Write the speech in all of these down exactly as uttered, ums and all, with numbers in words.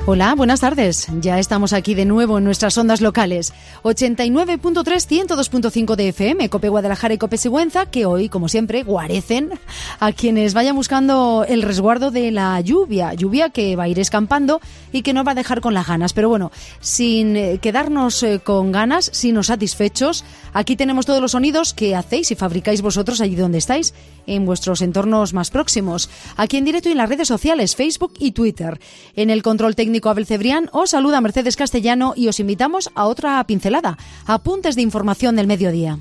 Hola, buenas tardes. Ya estamos aquí de nuevo en nuestras ondas locales. ochenta y nueve punto tres, ciento dos punto cinco de F M, Cope Guadalajara y Cope Sigüenza, que hoy, como siempre, guarecen a quienes vayan buscando el resguardo de la lluvia. Lluvia que va a ir escampando y que no va a dejar con las ganas. Pero bueno, sin quedarnos con ganas, sino satisfechos, aquí tenemos todos los sonidos que hacéis y fabricáis vosotros allí donde estáis, en vuestros entornos más próximos. Aquí en directo y en las redes sociales, Facebook y Twitter. En el control técnico Abel Cebrián os saluda Mercedes Castellano y os invitamos a otra pincelada, apuntes de información del mediodía.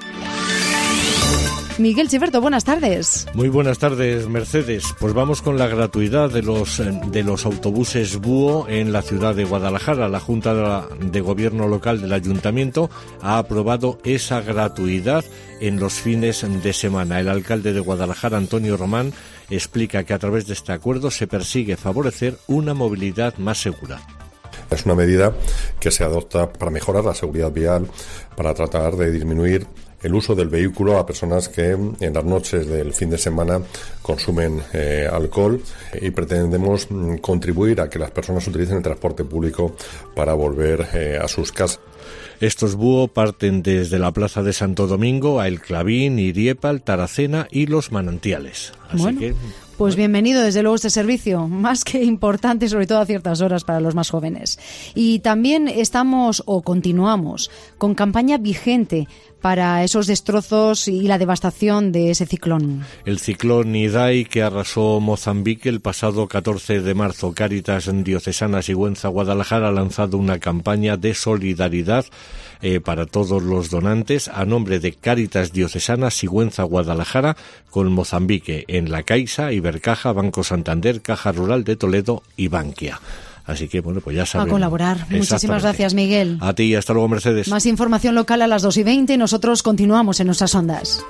Miguel Chiverto, buenas tardes. Muy buenas tardes, Mercedes. Pues vamos con la gratuidad de los de los autobuses Búho en la ciudad de Guadalajara. La Junta de, la, de Gobierno Local del Ayuntamiento ha aprobado esa gratuidad en los fines de semana. El alcalde de Guadalajara, Antonio Román, explica que a través de este acuerdo se persigue favorecer una movilidad más segura. Es una medida que se adopta para mejorar la seguridad vial, para tratar de disminuir el uso del vehículo a personas que en las noches del fin de semana consumen eh, alcohol, y pretendemos mm, contribuir a que las personas utilicen el transporte público para volver eh, a sus casas. Estos Búho parten desde la Plaza de Santo Domingo a El Clavín, Iriepal, Taracena y Los Manantiales. Así bueno. que... Pues bienvenido, desde luego, este servicio, más que importante, sobre todo a ciertas horas para los más jóvenes. Y también estamos, o continuamos, con campaña vigente para esos destrozos y la devastación de ese ciclón. El ciclón Idai, que arrasó Mozambique el pasado catorce de marzo. Cáritas Diocesana Sigüenza Guadalajara ha lanzado una campaña de solidaridad eh, para todos los donantes a nombre de Cáritas Diocesana Sigüenza Guadalajara con Mozambique en La Caixa, Ibercaja, Banco Santander, Caja Rural de Toledo y Bankia. Así que, bueno, pues ya sabemos. A colaborar. Muchísimas gracias, Miguel. A ti y hasta luego, Mercedes. Más información local a las dos y veinte. Nosotros continuamos en nuestras ondas.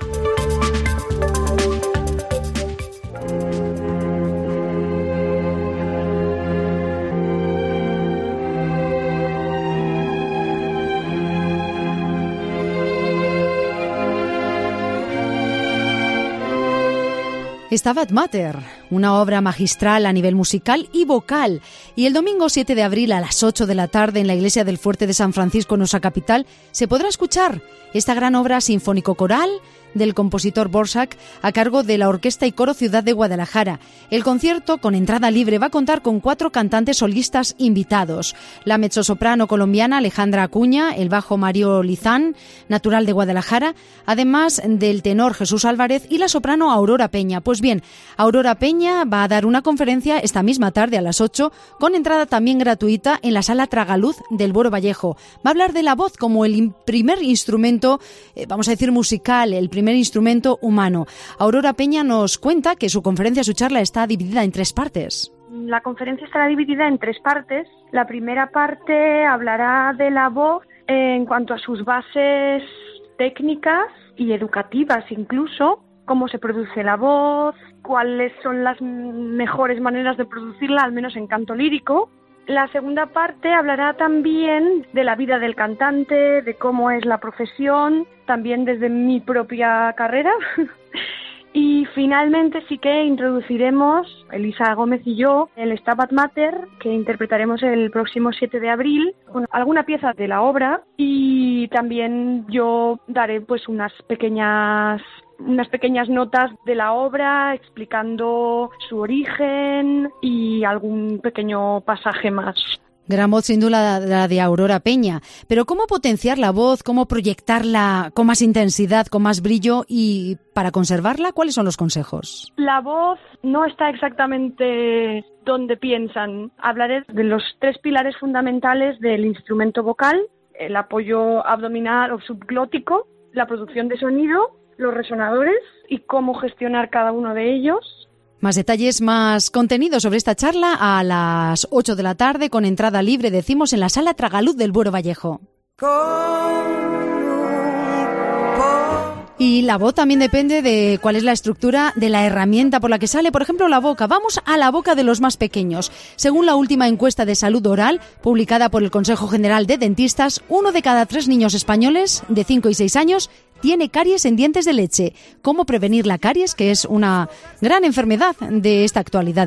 Stabat Mater, una obra magistral a nivel musical y vocal. Y el domingo siete de abril a las ocho de la tarde en la iglesia del Fuerte de San Francisco, en nuestra capital, se podrá escuchar esta gran obra sinfónico-coral del compositor Borsak a cargo de la Orquesta y Coro Ciudad de Guadalajara. El concierto, con entrada libre, va a contar con cuatro cantantes solistas invitados. La mezzosoprano colombiana Alejandra Acuña, el bajo Mario Lizán, natural de Guadalajara, además del tenor Jesús Álvarez y la soprano Aurora Peña. Pues bien, Aurora Peña va a dar una conferencia esta misma tarde a las ocho, con entrada también gratuita en la Sala Tragaluz del Buero Vallejo. Va a hablar de la voz como el primer instrumento, eh, vamos a decir musical, el primer instrumento humano. Aurora Peña nos cuenta que su conferencia, su charla, está dividida en tres partes. La conferencia estará dividida en tres partes. La primera parte hablará de la voz en cuanto a sus bases técnicas y educativas incluso, cómo se produce la voz, cuáles son las mejores maneras de producirla, al menos en canto lírico. La segunda parte hablará también de la vida del cantante, de cómo es la profesión, también desde mi propia carrera. Y finalmente sí que introduciremos, Elisa Gómez y yo, el Stabat Mater, que interpretaremos el próximo siete de abril, con alguna pieza de la obra, y también yo daré pues unas pequeñas unas pequeñas notas de la obra explicando su origen y algún pequeño pasaje más. Gran voz, sin duda, la de Aurora Peña. Pero ¿cómo potenciar la voz? ¿Cómo proyectarla con más intensidad, con más brillo? Y para conservarla, ¿cuáles son los consejos? La voz no está exactamente donde piensan. Hablaré de los tres pilares fundamentales del instrumento vocal: el apoyo abdominal o subglótico, la producción de sonido, los resonadores y cómo gestionar cada uno de ellos. Más detalles, más contenido sobre esta charla a las ocho de la tarde con entrada libre, decimos, en la Sala Tragaluz del Buero Vallejo. Y la voz también depende de cuál es la estructura de la herramienta por la que sale. Por ejemplo, la boca. Vamos a la boca de los más pequeños. Según la última encuesta de salud oral publicada por el Consejo General de Dentistas, uno de cada tres niños españoles de cinco y seis años tiene caries en dientes de leche. ¿Cómo prevenir la caries, que es una gran enfermedad de esta actualidad de hoy?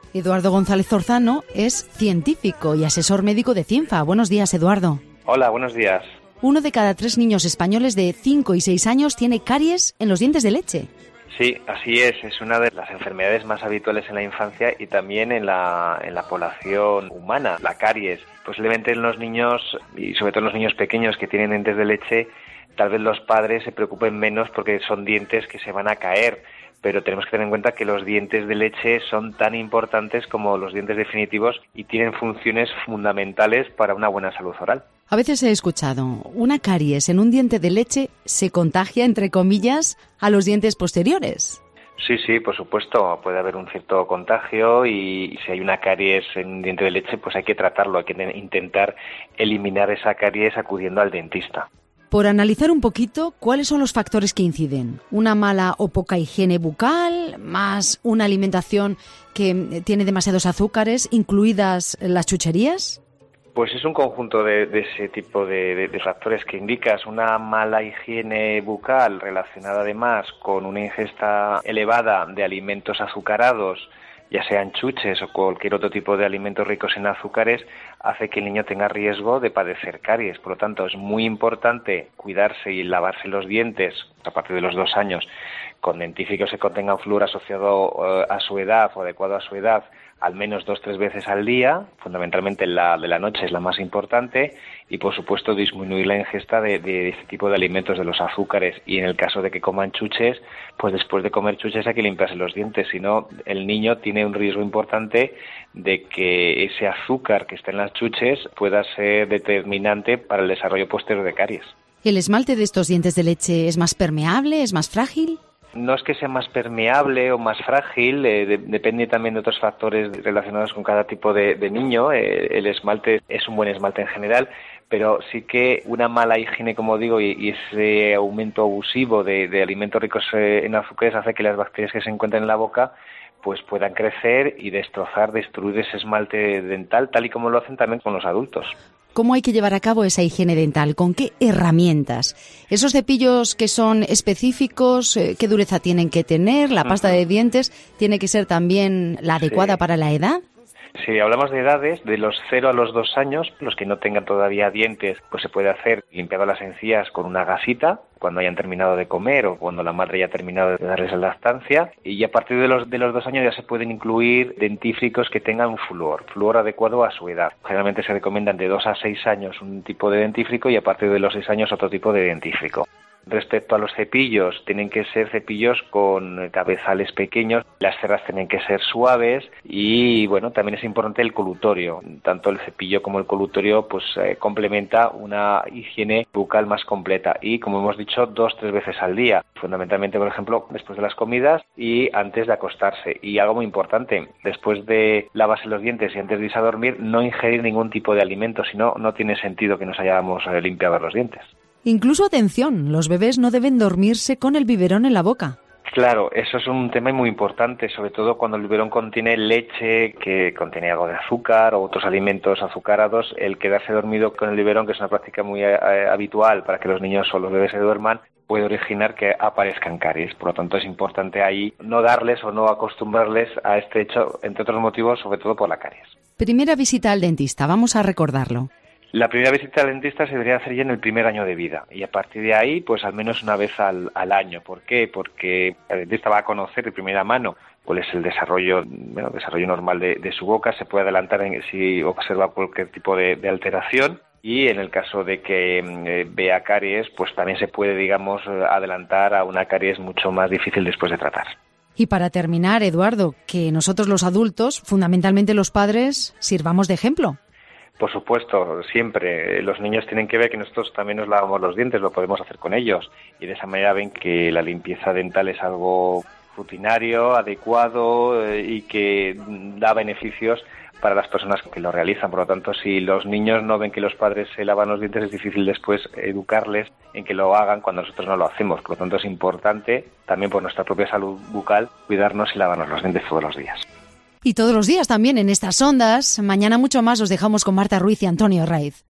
Eduardo González Zorzano es científico y asesor médico de CINFA. Buenos días, Eduardo. Hola, buenos días. Uno de cada tres niños españoles de cinco y seis años tiene caries en los dientes de leche. Sí, así es. Es una de las enfermedades más habituales en la infancia y también en la, en la población humana, la caries. Posiblemente en los niños, y sobre todo en los niños pequeños que tienen dientes de leche, tal vez los padres se preocupen menos porque son dientes que se van a caer. Pero tenemos que tener en cuenta que los dientes de leche son tan importantes como los dientes definitivos y tienen funciones fundamentales para una buena salud oral. A veces he escuchado, una caries en un diente de leche se contagia, entre comillas, a los dientes posteriores. Sí, sí, por supuesto, puede haber un cierto contagio y si hay una caries en un diente de leche, pues hay que tratarlo, hay que intentar eliminar esa caries acudiendo al dentista. Por analizar un poquito, ¿cuáles son los factores que inciden? ¿Una mala o poca higiene bucal, más una alimentación que tiene demasiados azúcares, incluidas las chucherías? Pues es un conjunto de, de ese tipo de, de, de factores que indicas. Una mala higiene bucal relacionada además con una ingesta elevada de alimentos azucarados, ya sean chuches o cualquier otro tipo de alimentos ricos en azúcares, hace que el niño tenga riesgo de padecer caries. Por lo tanto, es muy importante cuidarse y lavarse los dientes a partir de los dos años con dentífricos que contengan flúor asociado uh, a su edad o adecuado a su edad, al menos dos o tres veces al día, fundamentalmente la de la noche es la más importante, y por supuesto disminuir la ingesta de, de este tipo de alimentos, de los azúcares, y en el caso de que coman chuches, pues después de comer chuches hay que limpiarse los dientes, si no el niño tiene un riesgo importante de que ese azúcar que está en las chuches pueda ser determinante para el desarrollo posterior de caries. ¿El esmalte de estos dientes de leche es más permeable, es más frágil? No es que sea más permeable o más frágil, eh, de, depende también de otros factores relacionados con cada tipo de, de niño. Eh, el esmalte es un buen esmalte en general, pero sí que una mala higiene, como digo, y, y ese aumento abusivo de, de alimentos ricos eh, en azúcares hace que las bacterias que se encuentran en la boca pues puedan crecer y destrozar, destruir ese esmalte dental, tal y como lo hacen también con los adultos. ¿Cómo hay que llevar a cabo esa higiene dental? ¿Con qué herramientas? ¿Esos cepillos que son específicos, eh, qué dureza tienen que tener? ¿La pasta uh-huh. de dientes tiene que ser también la adecuada sí. para la edad? Si hablamos de edades, de los cero a los dos años, los que no tengan todavía dientes, pues se puede hacer limpiando las encías con una gasita cuando hayan terminado de comer o cuando la madre ya ha terminado de darles la lactancia. Y a partir de los de los dos años ya se pueden incluir dentífricos que tengan flúor, flúor adecuado a su edad. Generalmente se recomiendan de dos a seis años un tipo de dentífrico y a partir de los seis años otro tipo de dentífrico. Respecto a los cepillos, tienen que ser cepillos con cabezales pequeños, las cerdas tienen que ser suaves y, bueno, también es importante el colutorio. Tanto el cepillo como el colutorio pues eh, complementa una higiene bucal más completa y, como hemos dicho, dos tres veces al día. Fundamentalmente, por ejemplo, después de las comidas y antes de acostarse. Y algo muy importante, después de lavarse los dientes y antes de irse a dormir, no ingerir ningún tipo de alimento, si no, no tiene sentido que nos hayamos eh, limpiado los dientes. Incluso, atención, los bebés no deben dormirse con el biberón en la boca. Claro, eso es un tema muy importante, sobre todo cuando el biberón contiene leche, que contiene algo de azúcar o otros alimentos azucarados. El quedarse dormido con el biberón, que es una práctica muy eh, habitual para que los niños o los bebés se duerman, puede originar que aparezcan caries. Por lo tanto, es importante ahí no darles o no acostumbrarles a este hecho, entre otros motivos, sobre todo por la caries. Primera visita al dentista, vamos a recordarlo. La primera visita al dentista se debería hacer ya en el primer año de vida y a partir de ahí, pues al menos una vez al, al año. ¿Por qué? Porque el dentista va a conocer de primera mano cuál es el desarrollo, bueno, desarrollo normal de, de su boca, se puede adelantar en, si observa cualquier tipo de, de alteración y en el caso de que eh, vea caries, pues también se puede, digamos, adelantar a una caries mucho más difícil después de tratar. Y para terminar, Eduardo, que nosotros los adultos, fundamentalmente los padres, sirvamos de ejemplo. Por supuesto, siempre. Los niños tienen que ver que nosotros también nos lavamos los dientes, lo podemos hacer con ellos. Y de esa manera ven que la limpieza dental es algo rutinario, adecuado eh, y que da beneficios para las personas que lo realizan. Por lo tanto, si los niños no ven que los padres se lavan los dientes, es difícil después educarles en que lo hagan cuando nosotros no lo hacemos. Por lo tanto, es importante, también por nuestra propia salud bucal, cuidarnos y lavarnos los dientes todos los días. Y todos los días también en estas ondas. Mañana mucho más os dejamos con Marta Ruiz y Antonio Raiz.